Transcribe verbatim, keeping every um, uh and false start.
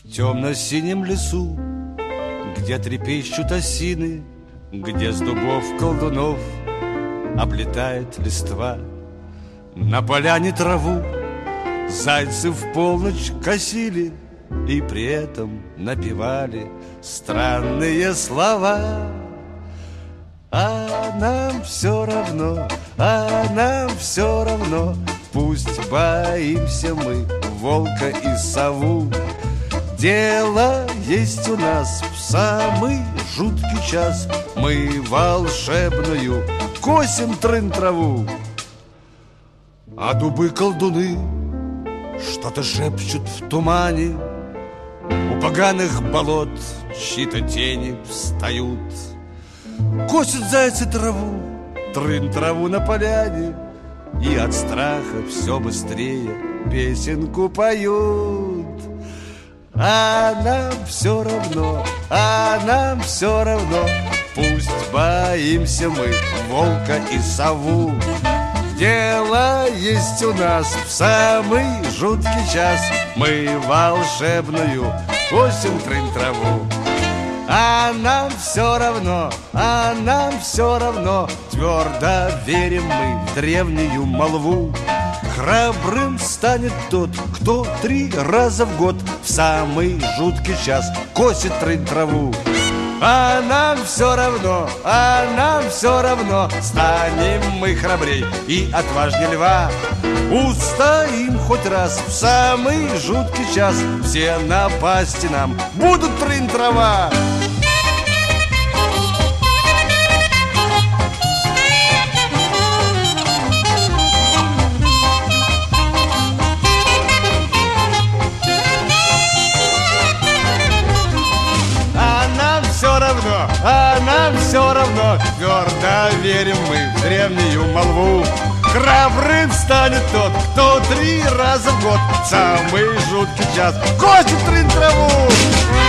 В темно-синем лесу, где трепещут осины, где с дубов колдунов облетает листва, на поляне траву зайцы в полночь косили и при этом напевали странные слова. А нам все равно, а нам все равно, пусть боимся мы волка и сову. Дело есть у нас в самый жуткий час, мы волшебную косим трын-траву. А дубы-колдуны что-то шепчут в тумане, у поганых болот чьи-то тени встают. Косят зайцы траву, трын-траву на поляне, и от страха все быстрее песенку поют. А нам все равно, а нам все равно, пусть боимся мы волка и сову. Дело есть у нас в самый жуткий час, мы волшебную косим трын-траву. А нам все равно, а нам все равно, твердо верим мы в древнюю молву. Храбрым станет тот, кто три раза в год в самый жуткий час косит трын-траву. А нам все равно, а нам все равно, станем мы храбрей и отважней льва. Устоим хоть раз в самый жуткий час, все напасти нам будут трын-трава. А нам все равно, твердо верим мы в древнюю молву. Храбрым станет тот, кто три раза в год в самый жуткий час косит трын-траву.